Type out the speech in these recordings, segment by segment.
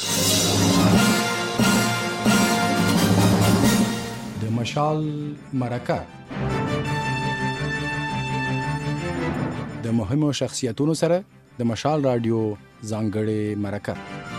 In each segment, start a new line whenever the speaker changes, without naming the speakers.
د مشال مرکه د مهمو شخصیتونو سره د مشال رادیو ځانګړې مرکه.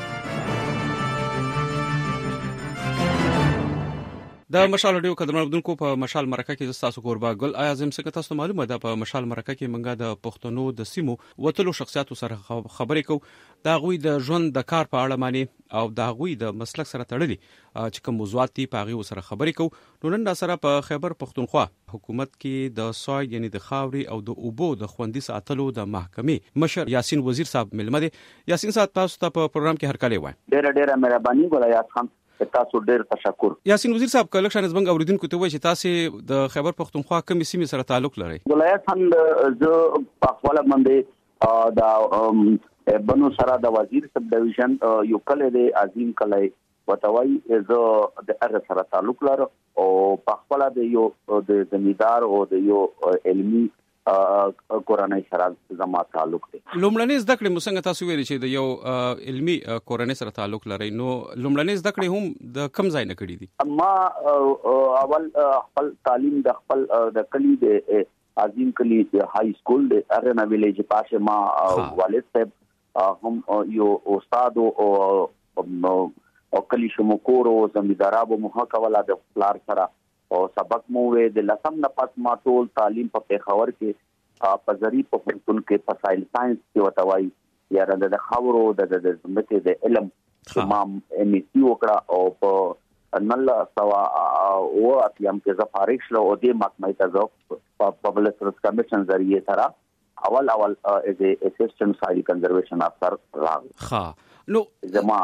د مشال رادیو قدرمنونکو په مشال مرکه کې تاسو کوربه ګل اعظم څنګه تاسو معلومه ده په مشال مرکه کې منګه د پښتنو د سیمو وتلو شخصیتو سره خبرې کوو دا غوي د ژوند د کار په اړه معنی او دا غوي د مسلک سره تړلي چې کوم موضوعات دي په غوي سره خبرې کوو. نو نن دا سره په خیبر پښتونخوا حکومت کې د سوای یعنی د خاوري او د اوبو د خوندي ساتلو د محکمې مشر یاسین وزیر صاحب ملمه دي. یاسین صاحب تاسو ته په پروګرام کې هرکلی وایم.
ډېر مهرباني ګلایات خان تاسو ډېر تشکر.
یاسین وزیر صاحب کلکشن زمنګ اوریدونکو ته وایي چې تاسو د خیبر پښتونخوا کومې سیمې سره تعلق لرئ؟
ولایت هم زه په خپل باندې دا بنو سره د وزیر سب ډیویژن یو کله د عظیم کله وتوي زه د هغه سره تعلق لرم او په خپل د یو د زمیدار او د یو علمي کورنۍ سره زما تعلق دی.
لومړنۍ زده کړې موږ تاسو ویل چې د یو علمي کورنۍ سره تعلق لري نو لومړنۍ زده کړې هم د کم ځای نه کړې دي؟
ما اول خپل تعلیم د خپل د کلی د عظیم کلی د های سکول د ارنا ویلیج پاسه ما والد صاحب هم یو استاد او کلی شمکور او زمیدارابو محاکولا د فلار سره او سبق مو وې د لسم نه پس ما ټول تعلیم په پیښور کې په ذری په پښتون کې په ساينس کې وتاوي یا د خاورو د زمکه د علم تمام ام سی وکړه او په نل سوا او اتيام کې زفارښ له او د محکمې ته په پبلک سروس کمیشن ذریعہ سره اول از اسسټنټ سایل کنزرویشن افسر راغی.
نو
زما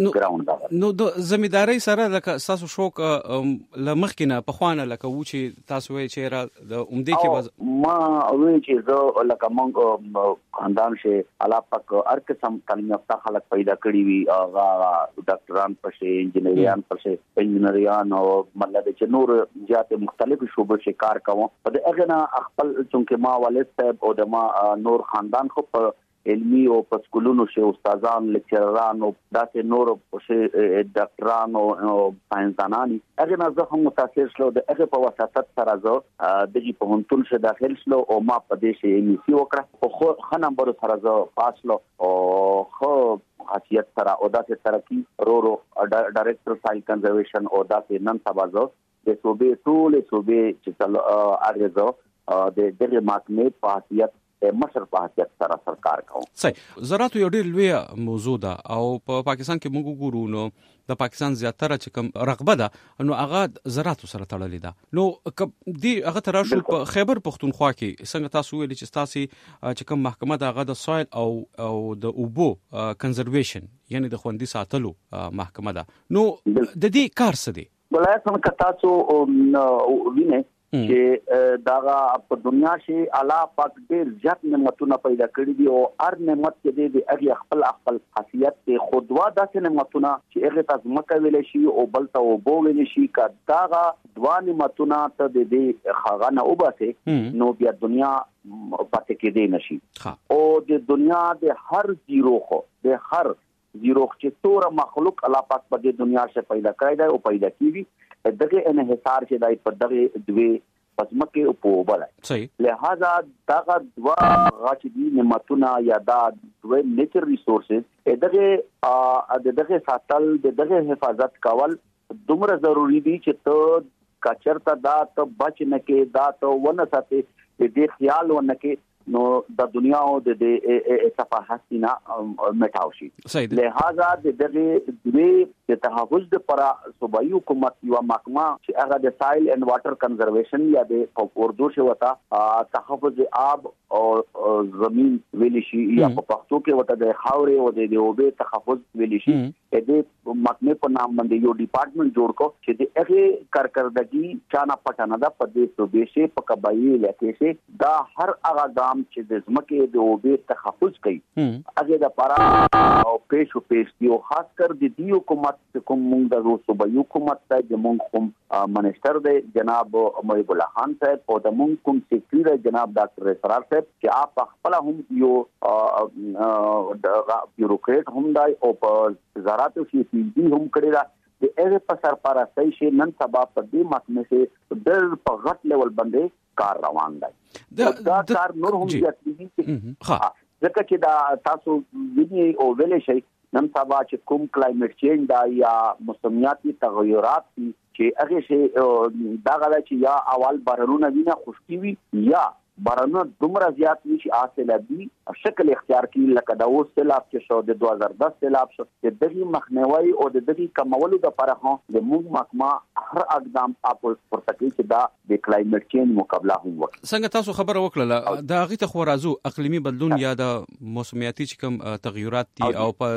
نو د زمیداری سره لکه تاسو شوق لمخکنه په خوانه لکه و چې تاسو وی چې را د عمدې کې
ما وی چې زه لکه مونږ خاندان شه الله پاک هر قسم تعلیم یافته خلک پیدا کړی وي هغه ډاکټران پښې انجینریان پښې انجینریان او مطلب چې نور جاته مختلف شوبو کې کار کوم په دغه نه خپل چې ما والد صاحب او د ما نور خاندان خو په علمي او په سکولونو شه استادان لیکچرران او داسې نور په ډاکټران او ساينسدانان هغه نه زه هم متاثر شلو د هغه په واسطه سره زه د جې په هنتون شه داخل شلو او ما په دې شه ام سی وکړه خو نمبر سره زه فاصله او خو خاصیت سره او داسې ترقی رو ډایرکټر سایل کنزرویشن او داسې نن سبا زه د صوبې ټول صوبې چې هغه زه د دغه محکمې په حیثیت مشر په حیثیت سره سرکار کوم.
صحیح. زراعت یو ډېر لوی موضوع ده او په پاکستان کې موږ ګورو نو د پاکستان زیاتره چې کوم رغبه ده نو هغه زراعت سره تړلې ده. نو دی هغه تراشو په خیبر پښتونخوا کې څنګه تاسو ویل چې تاسو چې کوم محکمه ده هغه د سویل او د اوبو کنزرویشن یعنی د خوندي ساتلو محکمه ده. نو د دې کار څه دی؟
ولایت څنګه تاسو وینئ چې داغه په دنیا شي الله پاک ډېر ځات نعمتونه پیدا کړی دي او هر نعمت کې د هغه خپل خاصیت ته خودوا داسې نعمتونه چې هغه تاسو مکه ویل شي او بل ته وبو ویل شي کا داغه دوا نعمتونه ته د دې خاغانه وباسه نو بیا دنیا پاتې کېدې نشي او د دنیا د هر زیرو چې تور مخلوق الله پاک په دې دنیا شه پیدا کړی دی او پیدا کیږي دغه انحصار چې دای په دغه دوی پسمکه او په وبلای لہذا دغه دوا غاچدي نعمتونه یا دا دوی نیچر ریسورسز دغه ساتل دغه حفاظت کول دومره ضروری دي چې ته کچرته دا ته بچ نه کې دا ته ونه ساتي دې خیال ونه کې نو د دنیا او د صفحاتینا مټاو شي. لہذا د دغه د تحفظ لپاره صوبایي حکومت یو محکمه چې هغه د سایل اینڈ واټر کنزرویشن یا د اردو شه وتا تحفظ آب او زمين ویل شي یا په پښتو کې وتا د خاورې او د اوبه تحفظ ویل شي د محکمه په نام باندې یو ډپارټمنټ جوړ کو چې د هغه کارکردګي چانه پټانه د پدې صوبې شي په قبایلی علاقې شي دا هر هغه ګام چې د ځمکې د اوبې تحفظ کوي هغه د پارا او پیش یو خاص کر د دې حکومت کوم موږ د صوبې حکومت ته د موږ کوم منیسټر دی جناب محب الله خان صاحب او د موږ کوم سیکریټری جناب ډاکټر اسرار صاحب چې آپ خپل هم یو بیوروکریټ هم دی او په وزارت شي پی ډي هم کړی دا د هغه په سرپرستۍ شي نن سبا په دې محکمه کې د په غټ لیول باندې کار روان دی دا کار نور هم زیاتېږي ځکه چې دا تاسو ویني او ویلې شي نن سبا چې کوم کلایمټ چینج دا یا موسمیاتي تغیرات چې هغه شي دا غواړي چې یا اول بارانونه وینه خشکي وي یا بارانونه دومره زیات وي چې آسلابي شکل اختیار کړي لکه دا اوس سیلاب چې شو د 2010 سیلاب شو د دغه مخنیوي او د دغه کمولو لپاره هم د موږ محکمه هر اقدام پورته کوي چې دا د کلایمټ چینج مقابله هم وکړي.
څنګه تاسو خبره وکړه دا غي ته خو راځو اقلیمي بدلون یا د موسمیاتي چې کوم تغیرات دي او په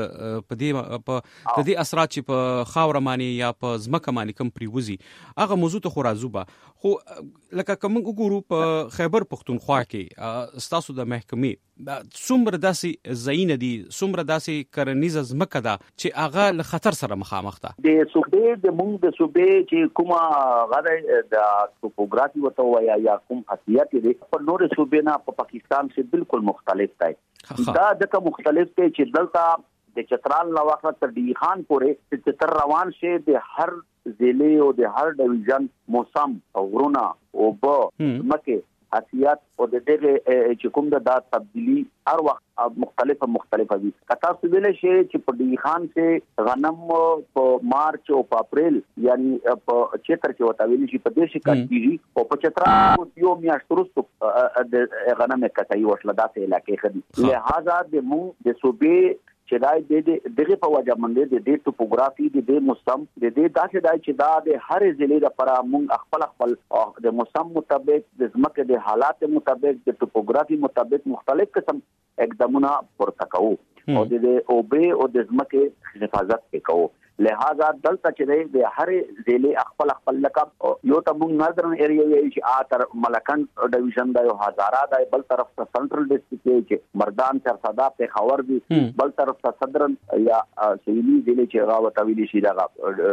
دې اثرات چې په خاور مانی یا په ځمکه مانی کوم پریوزي هغه موضوع ته خو راځو خو لکه کوم وګورو په خیبر پختونخوا کې ستاسو د محکمې څومره داسې زاینه دي څومره داسې کرنیزه ځمکه ده چې هغه له خطر سره مخامخ ده
د صوبې د موږ د صوبې چې کومه غره د ټوپوګرافي وته ویا یا کوم خاصیت دي په نور صوبې نه په پاکستان سے بالکل مختلف دی دا دغه مختلف دی چې دلته د چترال نو وخت تر دی خان پورې چې تر روان شه د هر ضلع او د هر ډیویژن موسم او غرونه او په مکه خاصیت او د دغه چې کوم د تبدیلی هر وخت مختلفه دي کتا سویل شي چې په دی خان سے غنم په مارچ او په اپریل یعنی په 76 کې وتاویل شي په دې شکل کیږي او په چترا یو میاشت وروسته د غنم کتای وشله داسې علاقې خدي لہذا د مو د صوبې چې دا دغه په وجه باندې د دې ټوپوګرافي د دې موسم د دې داسې دا چې دا د هر ضلع لپاره موږ خپل د موسم مطابق د ځمکې د حالات مطابق د ټوپوګرافي مطابق مختلف قسم اقدامونه پورته کوو او د اوبه او د ځمکې حفاظت وکړو لہذا دلته چې د هر ضلع خپل لقب یو ته موږ نظرن ایریا چې اتر ملکن ډیویژن دا یو هزاره دا بل طرف ته سنټرل ډیسټریکټ کې مردان چرصدا په خاور دي بل طرف ته صدرن یا سویلی ضلع چې راوته ویلي شي دا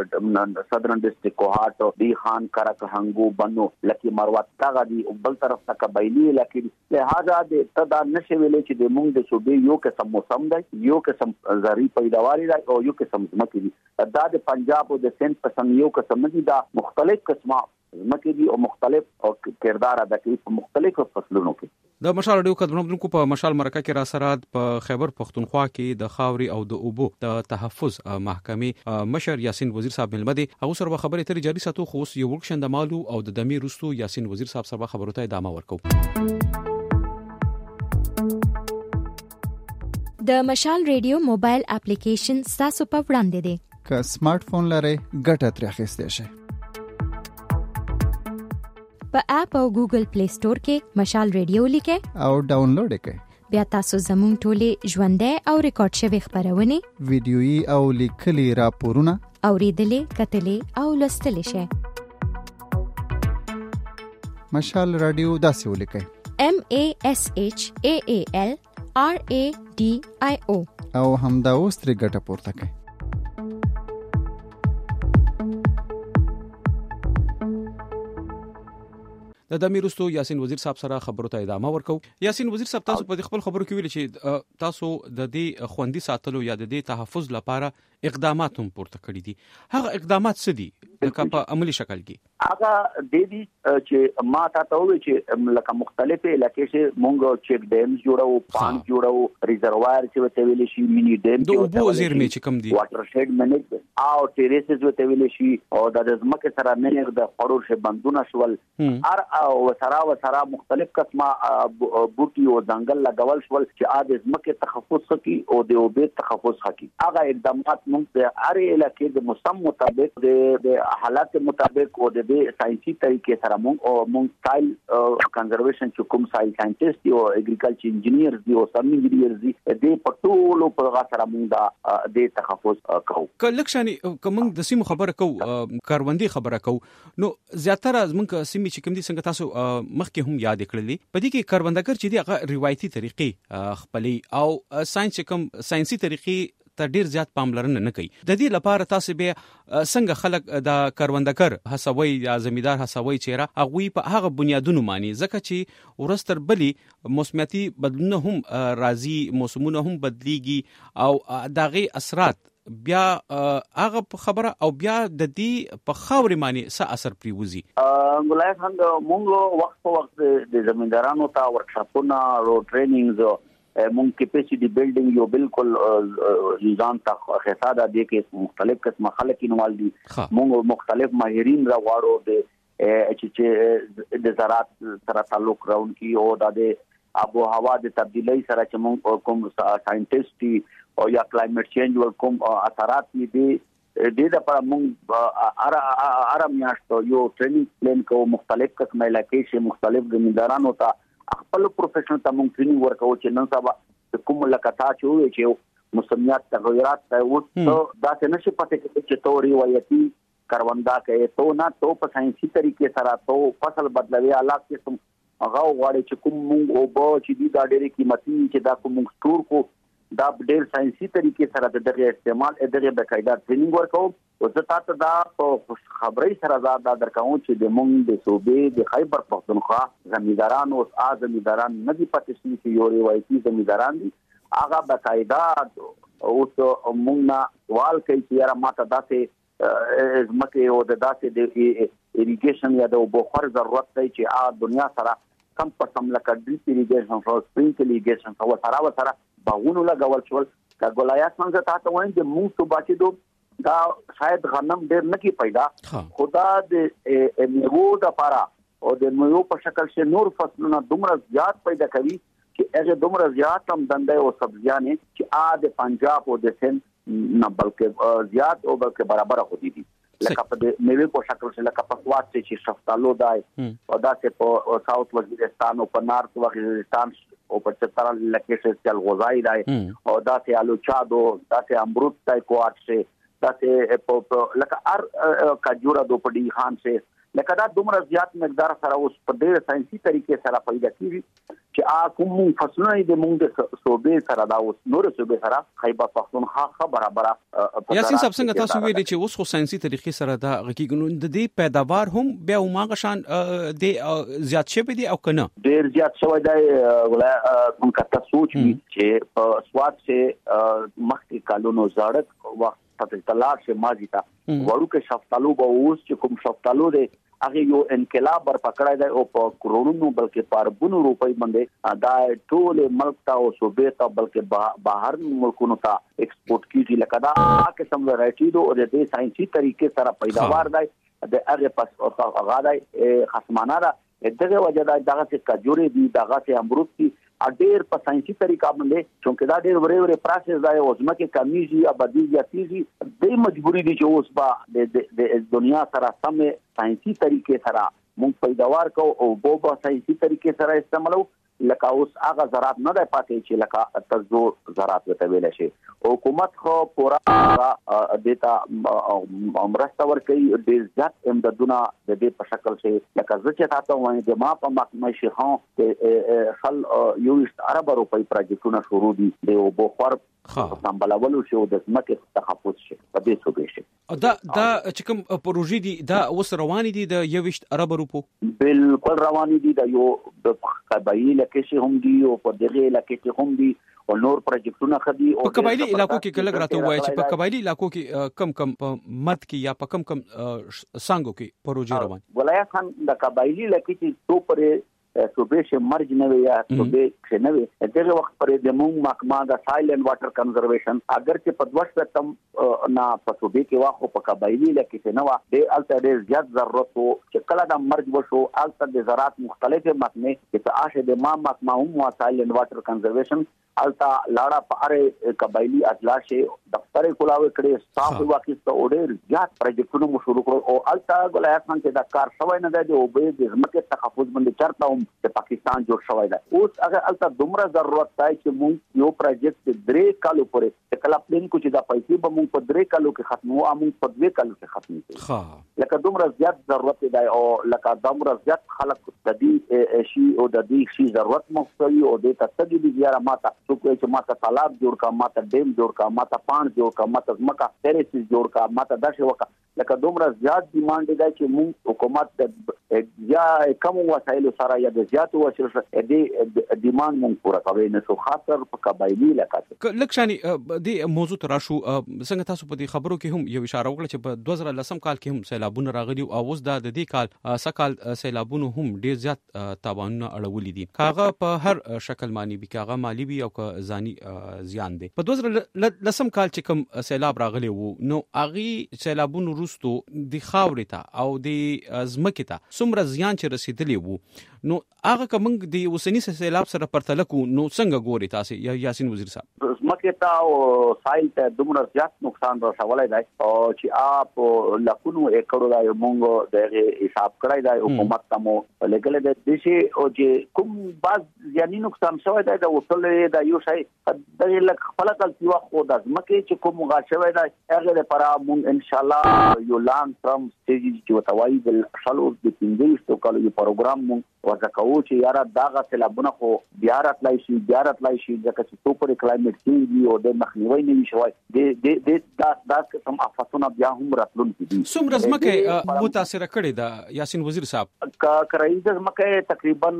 صدرن ډیسټریکټ کوهات دی خان کرک هنګو بنو لکه مروت تا دي بل طرف ته قبایلی لکه لہذا د تدا نشي ویلي چې د موږ د صوبې یو قسم موسم دی یو قسم زری پیداواری دی او یو قسم ځمکې دي دا د پنجاب او د سند په سم یو قسم دي دا مختلف قسمه ځمکې دي او مختلف او کردار ادا کوي په مختلفو فصلونو کې
د مشال رادیو کډونکو په مشال مرکه کې را سره په خیبر پختونخوا کې د خاوري او د اوبو د تحفظ محکمې مشر یاسین وزیر صاحب ملمدي هغه سره خبرې ترې جاري ساتو خو یو ورکشن د مالو او د دمي رستو یاسین وزیر صاحب سره خبرو ته ادامه ورکو.
د مشال ریډیو موبایل اپلیکیشن تاسو په وړاندې دی
که سمارټ فون لرئ ګټه ترې اخیستی شئ.
په اپ او ګوګل پلی سٹور کې مشال ریډیو لیکئ او
ډاونلوډ کړئ.
بیا تاسو زموږ ټولې ژوندۍ او ریکارډ شوي خبرونه
ویډیويي او لیکلي راپورونه
اوریدلې کتلې او لوستلې شئ.
مشال رادیو داسې ولیکئ
MASHAALRADIO
او همدا اوس ترې ګټه پورته کړئ.
د دمیرستو یاسین وزیر صاحب سره خبرو ته ادامه ورکو. یاسین وزیر صاحب تاسو په خپل خبرو کې ویل چې تاسو د دې خوندي ساتلو یا د دې تحفظ لپاره اقدامات هم پورته کړی دي. هغه اقدامات څه دي لکه په عملی شکل کې؟
هغه د دې چې ما تاسو وی چې لکه مختلفه علاقې چې مونږ چیک ډیمز جوړو پان جوړو ریزروایر چې وته ویل شي مینی ډیم
د اوبو زیرمې چې کم دي
واټر شیډ منیج او ټیریسز وته ویل شي او د ځمکې سره نه د خړو شه بندونه شول ار او وسره مختلف قسمه بوټي او ځنګل لګول شول چې د ځمکې تحفظ کوي او د اوبو تحفظ کوي. هغه اقدامات موږ د هر علاقې د موسم مطابق د حالات مطابق او د ساينسي طریقې سره موږ سایل کنزرویشن چې کوم سایل ساينټیست او اګریکلچر انجینیر دی او سم انجینیر دی د پټولو په غا سره موږ د تخصص کوو.
کلکشاني کوم د سیمو خبره کوو کاروندي خبره کوو نو زیاتره موږ سیمې چې کوم دي څنګه تاسو مخکې هم یاد کړلې په دې کې کاروندګر چې دی هغه روایتي طریقې خپلې او ساينس کوم ساينسي طریقې ته ډیر زیات پاملرنه نه کوي. د دې لپاره تاسو به څنګه خلک د کاروندګر هڅوي یا زمیدار هڅوي چې را هغه په هغه بنیادونو مانی ځکه چې ورستر بلی موسمیاتي بدلونه هم راځي موسمونه هم بدليږي او داغي اثرات بیا هغه خبره او بیا د دې په خاورې معنی څه اثر پریوزي.
ګلای خان موږ وخت په وخت د زمیندارانو ته ورکشاپونه او ټرینینګز مونږ کیپیسټي بلډینګ یو بالکل ځان ته خصاده دي کې مختلف قسمه خلک انوال دي مونږ مختلف ماهرین راوړو د چې د زراعت سره تعلق راون کی او د آب او هوا د تبدیلی سره چې مونږ کوم ساينټیسټي او یا کلایمټ چینج ور کوم اثرات دي د لپاره مونږ ارام میاشتو یو ټریننګ پلان کو مختلف قسمه علاقې شي مختلف زمیندارانو ته خپل پروفیشنل ته مونږ ټریننګ ورکو چې نن سبا کوم لکتا چې موسمیات تغیرات ته و دا څه نشي پته چې تو روایتي کاروندا کې تو نه تو په ساينسي طریقې سره تو فصل بدلوي حالات کې کوم هغه غواړي چې کوم مونږ او به چې دا ډېری قیمتي چې دا کوم سٹور کو دا ډېر ساينسي طریقې سره دغه استعمال دغه بقاعده ټریننګ ورکو او زه تاسو دا په خبري سره دا درکاو چې د مونږ د صوبې د خیبر پختونخوا زمینداران او زمینداران نه دي پاتې چې یو روایتي زمینداران دي هغه بقاعده او مونږ نه سوال کوي چې یاره ماته داسې زمکه او د داسې د ایریګیشن یا د بخار ضرورت دی چې دنیا سره کم په سم لکه ډریپ ایریګیشن او سپرینکل ایریګیشن او سره باغونو لګول شول کا ګولایات څنګه تاسو وایي چې موږ ته باچې دا شاید غنم ډېر نه کی پیدا خدا د میوو د لپاره او د میوو په شکل کې نور فصلونه دومره زیات پیدا کوي چې هغه دومره زیات هم دندې او سبزیانه چې د پنجاب او د سند نه بلکې زیات او بلکې برابر هودي دي لکه په میوه په شکل کې لکه په سواد چې شفتالو دای او دا چې په ساوث وزیرستان او په نارث وزیرستان او په چترال لکه چې چل غوزای دای او دا چې الو چادو دا چې امرود تای کوات شي دا چې لکه ار کجورا دو پډی خان سے لکه دا دومره زیات مقدار سره اوس په ډېر ساينسي طریقې سره پیدا کیږي چې کوم فصلونه د موږ د صوبې سره دا اوس نور صوبې سره خیبر پختونخوا برابر
یاسین صاحب څنګه تاسو ویلي چې اوس خو ساينسي طریقې سره دا حقیقت د دې پیداوار هم بیا ماغه شان د زیات شوی دی او کنه
ډېر زیات شوی دی ولای کوم کته سوچ چې په سواد سے مخکې کالونو زړک وخت په تلار سے ماضی تا وړو کې شفتالو به اوس چې کوم شفتالو دی هغه یو انقلاب بر پکړای دی او په کرونو بلکې پاربونو روپۍ باندې دا ټول ملک ته او صوبې ته بلکې بهر ملکونو ته ایکسپورټ کیږي لکه دا قسم ورایټي دو او د ساينسي طریقې سره پیداوار دی د هغه پس او هغه دی خصمانه را دغه وجه دا دغه چې کجوري دي دغه چې امرود دي ډېر په ساينسي طریقه باندې چې دا ډېر وړي پروسس دی او ځمکه کمیږي ابدي زیاتېږي د مجبوري دي چې اوس با د دنیا سره سم ساينسي طریقې سره موږ پیداوار کو او په ساينسي طریقې سره استعمالو لکه اوس هغه زراعت نه دی پاتې چې لکه تزو زراعت ته ویل شي حکومت خو پورا دیتا امرسته ور کوي د ځات امدادونه د دې په شکل کې لکه ځکه تاسو وایي د ما په محکمه شيخان خل یو عرب روپۍ پروجیکټونه شروع دي د بخار سمبالولو شو د ځمکې تخصص شي په دې توګه شي
دا چې کوم پروژې دي دا اوس روان دي د 21 ارب روپو
بالکل روان دي د یو د قبایل کې هم دي او په دغه علاقې کې هم دي او نور پروجیکټونه خدي او
په قبایلی علاقو کې کله راته وایي چې په قبایلی علاقو کې کم په مد کې یا په کم سانګو کې پروژې روان
ولایت خان د قبایلی علاقې کې تو پر صوبې شه مرج نه وي یا صوبې شه نه وي دغه وخت پرې د مونږ محکمه د سایل اینڈ واټر کنزرویشن اگر چې په 2 تم نه په صوبې کې واخو په قبایلی لکه څه نه وا د الته ډېر زیات ضرورت وو چې کله د مرج وشو الته د زراعت مختلفه محکمې چې عاشه د محکمه هم سایل اینڈ واټر کنزرویشن التا لاړه په اړه قبایلی اجلاس دفتر کولاوي کړي صاحب واقعي اورډر زیات پروجیکټونو مو شروع کړو او التا ګولای خان چې دا کار شوی نه دی او به د ځمکې تحفظ باندې چرته هم د پاکستان جوړ شوی دی اوس هغه التا دومره ضرورت دی چې موږ یو پروجیکټ 3 کالو پورې کله پلان کو چې دا پیسې به موږ په 3 کالو کې ختمو او موږ په 2 کالو کې ختمو ها لکه دومره زیات ضرورت دی او لکه دومره زیات خلک د دې شی او د دې شی ضرورت مختوي او د تاسو د زیاره ماته کوئی چې ماته تالاب جوړ کا ماته ډیم جوړ کا ماته پان جوړ کا ماته ځمکه ټیریسز جوړ کا ماته داسې وکړه لکه دومره زیات ډیماند دی چې موږ حکومت د یا کم وسایل سره یا د زیات وسایل سره د ډیماند موږ پوره کوي نه څو خاطر په قبایلی لکه
لکشاني د موضوع تراشو څنګه تاسو په دې خبرو کې هم یو اشاره وکړه چې په 2010 کال کې هم سیلابونه راغلي او اوس د دې کال سکهال سیلابونه هم ډیر زیات تاوانونه اړولې دي کاغه په هر شکل معنی به کاغه مالی وي او ځاني زیان دي په 2010 کال چې کوم سیلاب راغلی وو نو اغي سیلابونو روستو د خاورې ته او د ازمکې ته څومره زیان چې رسیدلی وو نو هغه کوم د وسنی سیلاب سره پرتله کو نو څنګه ګوري تاسو یاسین وزیر صاحب
ازمکې ته او سایل ته دومره زیات نقصان رسولای دی او چې اپ لکونو ایکړو دا مونږ د حساب کړای دی حکومت ته مو لګل د دشي او چې کوم باز یعنی نقصان شوی دی د وصول د یو شي د لک خپل یو خو د ځمکې چې کوم غاښوي دا هغه لپاره مونږ ان شاء الله یو لانګ ټرم سټیج چې وتوای د شلو د 15 کالو یو پروګرام مونږ ورکوو چې یاره داغه سیلابونه خو بیا راتلای شي ځکه چې سوپر کلایمټ چینج او د مخنیوي نه شوی د دا کوم افتونه بیا هم راتلونکي دي
څومره ځمکه متاثر کړي دا یاسین وزیر صاحب
کرایي ځمکه تقریبا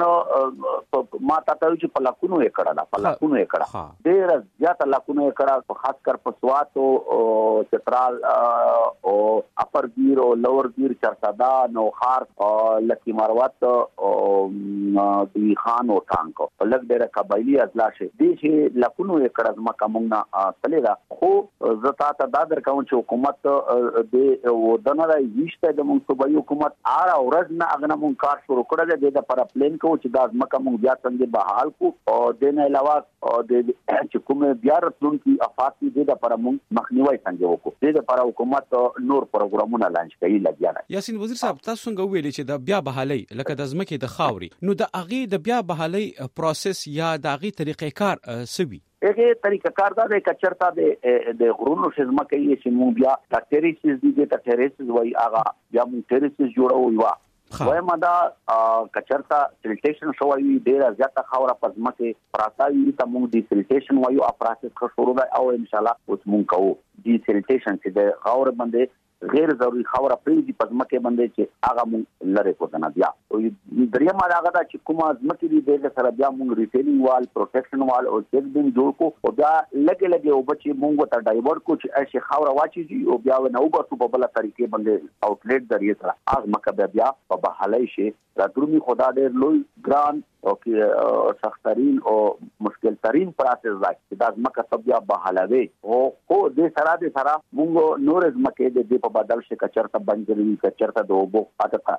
ما تاسو چې په لاکونو ایکړه ډیر زیات لاکونو ایکړه خاص کر په سوات او چترال او اپر گیر او لوور گیر چرسادا نوخار لکی مروت او دی خان او ټانکو لږ ډیر قبایلی اجلاس دي چې لاکونو ایکړه ځمکه موږ تللی خو زتا ته دا درکوم چې حکومت د ودانه راځي د موږ صوبایي حکومت آره ورځ نه اغنه موږ کار شروع کړل د لپاره پلان کو چې دا ځمکه موږ بیا څنګه بحال کو او د نه علاوه د چې کوم بیا راتلونکي افات دي د لپاره موږ مخنیوي څنګه وکړو د لپاره حکومت نور پروګرامونه لانچ کوي لګیا
یاسین وزیر صاحب تاسو څنګه ویلي چې د بیا بحالي لکه د ځمکې د خاوري نو د اغي د بیا بحالي پروسس یا د اغي طریقې کار سوي
هغه طریقه کار دا د کچرتا د غرونو شزمه کوي چې مونږ بیا د ټیریسز دي د ټیریسز وای هغه بیا مونږ ټیریسز جوړو وای مدا کچرتا سلټیشن شوی ډیر زیاته خاوره پزمکه پراتاوی ته مونږ دی سلټیشن وایو اپراسس شروع دی او ان شاء الله اوس مونږ کوو دی سلټیشن چې د خاوره باندې غیر ضروري خاوره پریږدي پزمکه باندې چې هغه مونږ لری کو نه بیا او دریم هغه دا چې کومه ځمکې دی د سره بیا مونږ ریټیلینګ وال پروټیکشن وال او چیک ډین جوړ کو او بیا لګي او بچي مونږ ته ډایورټ کو چې اشه خاوره واچي او بیا نو بسو په بل طریقې باندې آوټلیټ ذریعہ سره هغه مکه بیا په بحالای شي راتلونی خدا ډېر لوی ګران او کې سخترین او مشکل ترین پروسس دی چې دا ځمکه بیا بحالوي او د سره مونږ نور ځمکه د په بدل شي کچرته بنجري کچرته د وبو پاتہ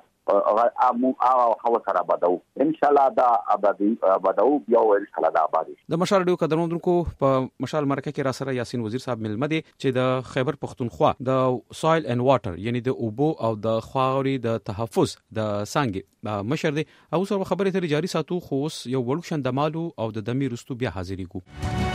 هغه سره بدو ان شاء الله دا آبادی بدو بیا ان شاء الله دا آبادی
د مشال ډیو قدرمندونکو په مشال مرکه کې را سره یاسین وزیر صاحب ملمه دي چې د خیبر پختونخوا د سویل اینڈ واټر یعنی د اوبو او د خاورې د تحفظ د څنګه مشر دي او سره خبرې ته جاری ساتو خو یو وړو شندمالو او د دمي رستو بیا حاضرې کو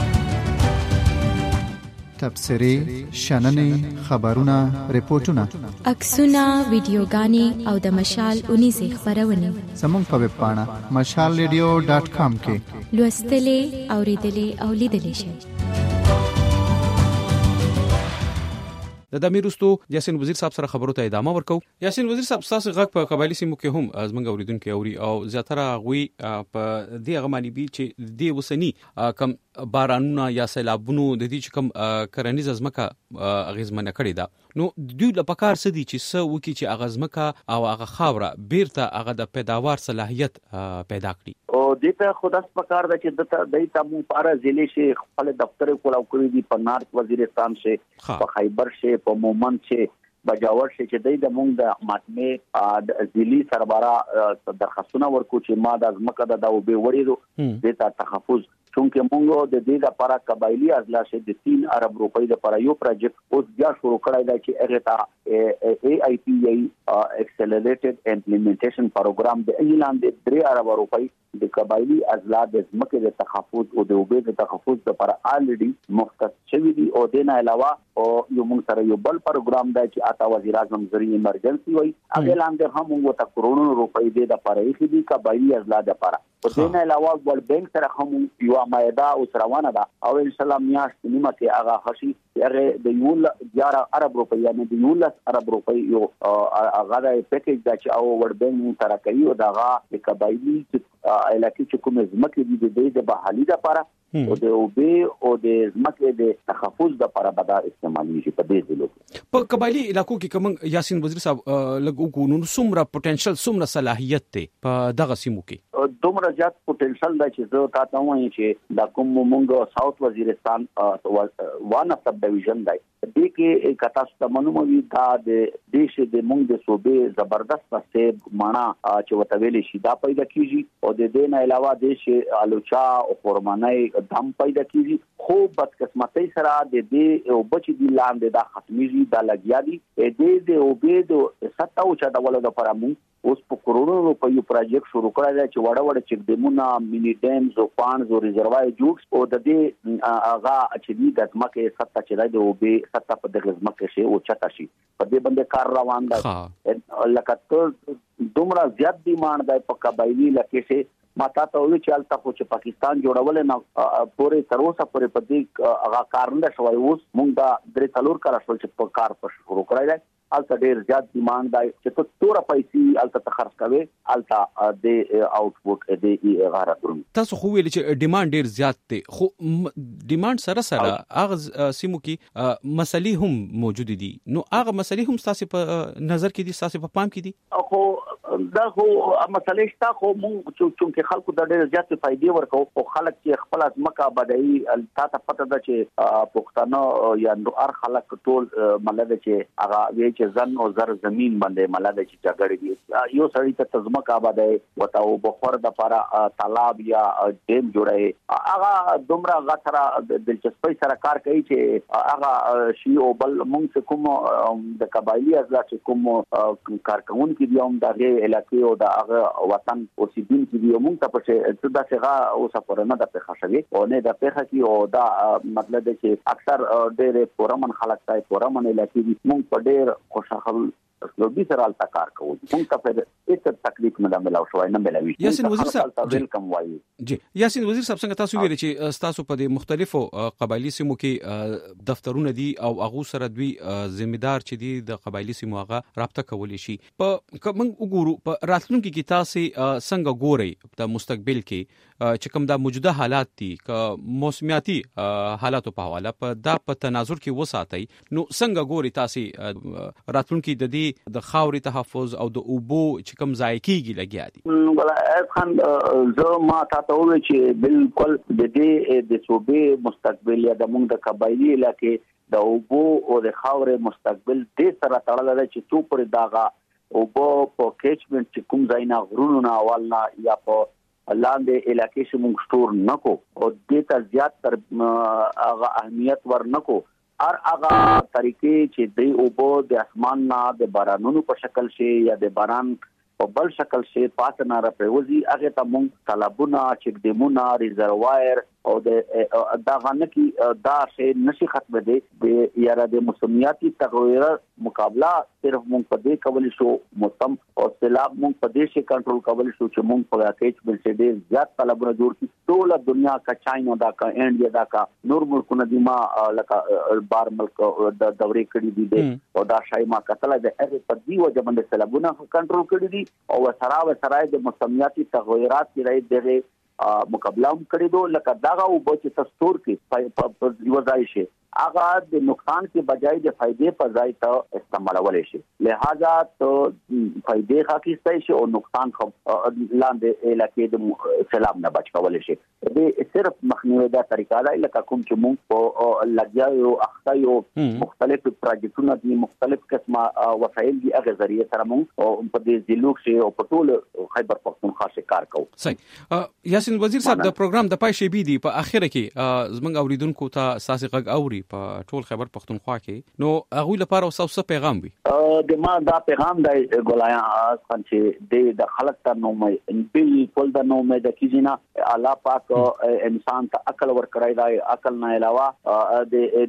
تبصري شننې خبرونه ریپورتونه
عکسونه ویډیوګانې او د مشال 19 خبرونه
زموږ په ویب پاڼه mashalradio.com کې
لوستلې اوریدلې او لیدلې شئ
د میرستو یاسین وزیر صاحب سره خبرو ته ادامه ورکو. یاسین وزیر صاحب تاسو غږ په قبایلی سیمو کې هم زمونږ اوریدونکو اوري او زیاتره غوي په دې غمانی بي چې د وسنی کم بارانونه یا سیلابونو د دې کم کرنیز ازمکه اغیزمنه کړی دا. نو دوی له پکار سدي چې سو وکي چې اغزمکه او هغه خاوره بیرته هغه د پیداوار صلاحیت پیدا کړي.
او دته خودس پکار د چې دایته مو پاره ضلع شي خپل دفتر کولاو کړی دی په نارت وزیرستان شي په خیبر شي په مومند شي بجاور شي چې د مونږ د محکمه د ضلعي سربراہ درخواستونه ورکو چې ما د ازمکه د او به وړي دته تحفظ چونکه مونږ د دې لپاره قبایلی اضلاع شه د 3 ارب روپۍ لپاره یو پروجیکټ اوس بیا شروع کړی دی چې هغه ته AIPA اکسلریټډ امپلیمنټیشن پروګرام د اعلان د 3 ارب روپۍ د قبایلی اضلاع د ځمکې د تحفظ او د اوبه د تحفظ لپاره الریډي مختص شوی دی. او د نه علاوه او یو موږ سره یو بل پروګرام دی چې آتا وزیر اعظم زری ایمرجنسي وای هغه لاندې هم موږ ته کروڑونو روپۍ د لپاره یې دي قبایلی اضلاع لپاره. او د نه علاوه ول بانک سره هم یو مایده او روانه ده او ان شاء الله میاشت نیمه کې هغه خشي هغه د 11 ارب روپۍ یعنی د 11 ارب روپۍ یو هغه د پیکیج د چې او ور بانک سره کوي او دغه د قبایلی علاقې چې کوم ځمکې دي د بحالي لپاره او د اوبه او د ځمکې د تحفظ لپاره به دا استعمالي شي په دې ځلو
په قبایلی علاقو کې کوم یاسین وزیر صاحب لګو نو څومره پوتنشل څومره صلاحیت ته په دغه سیمو کې
دومره زیات پوتنشل دا چې زه تاسو ته وایم چې دا کوم مونږ ساوث وزیرستان وان اف سب ډیویژن دی دې کې کاتاسته منوموي دا د دیش د مونږ د صوبې زبردست پسته مانا چې وتویل شي دا پیدا کیږي او د دې نه علاوه دیش الوچا او خرمانای دم پیدا کیږي خو بد قسمتۍ سره د دې او بچ دي لاندې دا ختميږي دا لګیا دي د اوبې د ستا او چا د ولادت لپاره مونږ اوس په کروڑونو روپۍ یو پروجیکټ شروع کړی دی چې وړ چک ډیمونه مینی ډیمز او پانز او ریزروای جوړ او د دې هغه چې د ځمکې سطح چې د اوبې سطح په دغه ځمکې شي او چتا شي په دې باندې کار روان دی لکه دومره زیات ډیماند دی په قبایلی لکه شي ماته ته وی چې الته خو چې پاکستان جوړول نه پورې تر اوسه پورې په دې هغه کار نه شوی اوس مونږ دا درې څلور کال شول چې په کار پر شروع کړی دی الته ډیر زیات ډیماند دی چې ته تور پیسې الته خرڅ کوي الته د اوټپوټ د غاره درم
تاسو خو ویل چې ډیماند ډیر زیات دی خو ډیماند سره هغه سیمو کې مسلې هم موجود دي نو هغه مسلې هم تاسو په نظر کې دي تاسو په پام کې دي
خو دا خو مسلې شته خو مونږ چې خلکو د ډېر زیات فائدې ورکو او خلک چې خپل ځمکه بدایي تاسو پته ده چې پښتانه یا نور خلک ټول ملده چې هغه وی چې ځن او زر زمين باندې ملده چې جګړې دي یو سړی ته ځمکه آبادای وتاو بخور د لپاره تالاب یا ډیم جوړي هغه دومره غتره دلچسپي سره کار کوي چې هغه شی او بل مونږ کوم د قبایلی اضلاع چې کوم کارکون کې دی هم دغه علاقې او د وطن اوسیدونکو دی مونږ ته په دا څنګه او سفر نه د پخښ شوی او نه د پخښ کی او دا مطلب دی چې اکثر ډېر پورمن خلک تای پورمن علاقې دي مونږ په ډېر خوشاله لوبي سره التا کار کوو مونږ ته په هیڅ تکلیف نه ملاو شوی نه ملاوي
یاسین وزیر صاحب
ویلکم وایي
جی یاسین وزیر صاحب څنګه تاسو ویل چې تاسو په دې مختلفو قبایلی سیمو کې دفترونه دي او هغه سره دوی ذمہدار چې دي د قبایلی سیمو هغه رابطه کولی شي په کوم وګورو په راتلونکو کې تاسو څنګه ګوري په مستقبل کې چې کوم د موجوده حالات دي ک موسمیاتي حالاتو په حواله په دا په تناظر کې وساتي نو څنګه ګوري تاسو راتلونکو د دې د خاوري تحفظ او د اوبو چې کوم ځای کېږي لګیا دي
ولا خان زه ما تاسو وی چې بالکل د دې د صوبې مستقبل یا د مونږ د قبایلی علاقې د اوبو او د خاورې مستقبل د سره تړل دی چې تو پر داغه اوبو په کیچمنټ چې کوم ځای نه غرونو نه اولنا یا په لاندې علاقې چې مونږ سٹور نکو او دې ته زیات تر هغه اهمیت ورنکو هغه طریقې چې د اوبو د اسمان نه د بارانونو په شکل شي یا د باران په بل شکل شي پاتنه راپروزي هغه ته مونږ طلبونه چې ډیمونه ریزروایر او دا غنه کی دا شی نشي ختم دي د یاره د موسمیاتي تغیرات مقابله صرف مونږ په دې کول شو موسم او سیلاب مونږ په دې شي کنټرول کول شو چې مونږ په واقعیت باندې ډېر زیات طلبونه جوړ کړي ټول دنیا کا چاینا دا کا انډیا دا کا نور ملکونه دي ما لکه بار ملک د دورې کړي دي او دا شای ما کتل د هغه په دی وجه باندې سیلابونه کنټرول کړي دي او سره د موسمیاتي تغیرات کې راځي دغه مقابله هم کړی دو لکه داغه او بچ تستور کې په یو ځای شي هغه د نقصان کې بجای د فائدې په ځای ته استعمالول شي لہذا ته فائدې حقیقي شي او نقصان خو لاندې علاقې د سیلاب نه بچ کول شي د صرف مخنیوي دا طریقه ده لکه کوم چې موږ په لګیاو اخطایو مختلف پروجیکټونه دي مختلف قسمه وسایل دي هغه ذریعہ سره موږ په دې ضلع کې او په ټول خیبر پختونخوا کې کار کوو.
صحیح یاسین وزیر صاحب د پروګرام د پای شی بي دي په اخر کې زمنګ اوریدونکو ته اساسي غږ اوري په ټول خیبر پختونخوا کې نو هغه لپاره اوسه پیغام وي
د ما دا پیغام دی ګولایا چې د خلک ته نو مې بالکل د نو مې د کیجینا الله پاک انسان ته عقل ورکړای دی عقل نه علاوه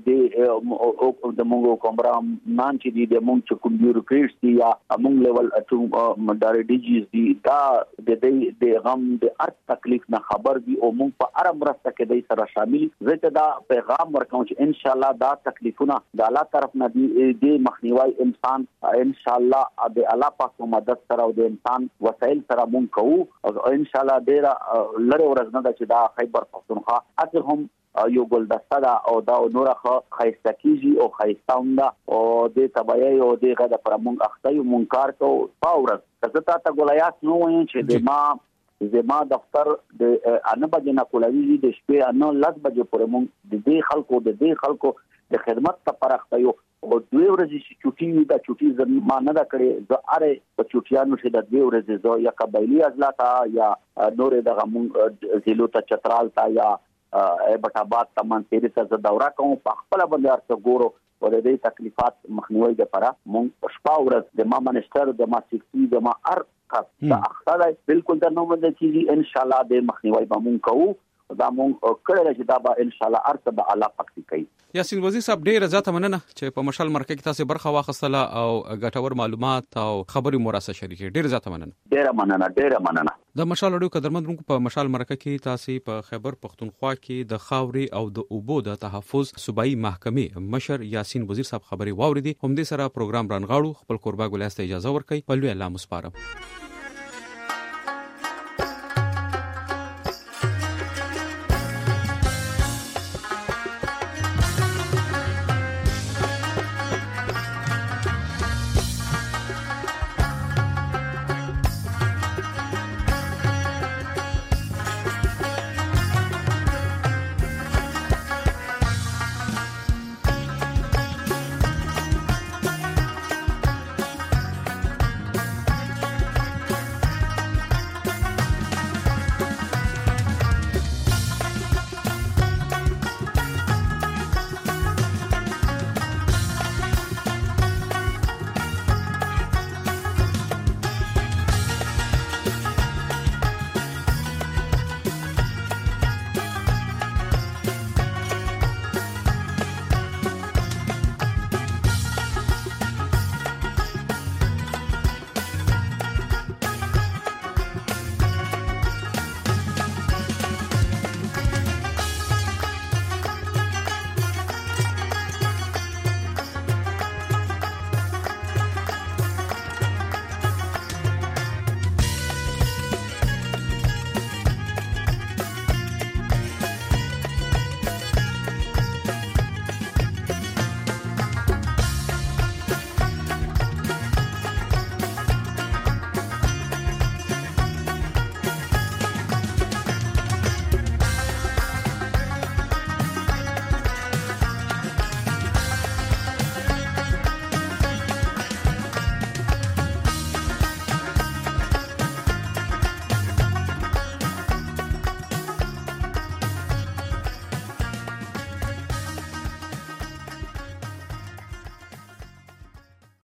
د مونږ کومرام مان چې د مونږ چې کوم بیوروکریټس دي یا مونږ لیول ټو مدار ډیجیز دي دا د غم د هر تکلیف نه خبر دي او مونږ په ارم راسته کې د سره شامل زه دا پیغام ورکوم چې ان شاء الله دا تکلیفونه د الله طرف نه دي مخنیوي انسان ان شاء الله د الله پاک مدد سره او د انسان وسایل سره مونږ کوو او ان شاء الله ډیر لره ورځ نه چې دا خیبر پختونخوا اته هم یو ګلدسته دا او دا نورخه خیسته کیږي او خیستاونده او د تبعی او د غدا پر مونږ اخته یو مونږ کار کوو پاورز کته تا ګولایات نو وین چې د زما دفتر د ان بجې نه کولوي د شپې ان 10 بجې پورې مونږ د دې خلکو د خدمت لپاره اخته یو او دوی ورځې چې چوټي دا چوټي زما نه دا کړې زه اره په چوټیانو چې د دوی ورځې زه یا قبایلی ازلاتا یا نور دغه مونږ زیلو ته چترال تا یا بټاباد تمن تیرې ته دوره کوم په خپل باندې ارته ګورو او د دې تکلیفات مخنیوي لپاره مونږ شپه ورځ د ما منسټر د ما سیکټي د ما ار دا اخطار بالکل د نو باندې کیږي ان شاء الله د مخنیوي به مونږ کوو دا مونږ کړل چې دا به ان شاء الله ارته به الله پاک کوي.
یاسین وزیر صاحب ډیر زیاته مننه چې په مشال مرکه کې تاسو برخه واخیستله او ګټور معلومات او خبري مراسه شریکې ډیر زیاته مننه. ډیر مننه د مشال اډیو قدرمنونکو په مشال مرکه کې تاسو په خیبر پختونخوا کې د خاوري او د اوبو د تحفظ صوبایي محکمې مشر یاسین وزیر صاحب خبري واوریدي هم دې سره پروګرام رانغاړو خپل قربا ګلاسته اجازه ورکړي په لوی الله مسپارم.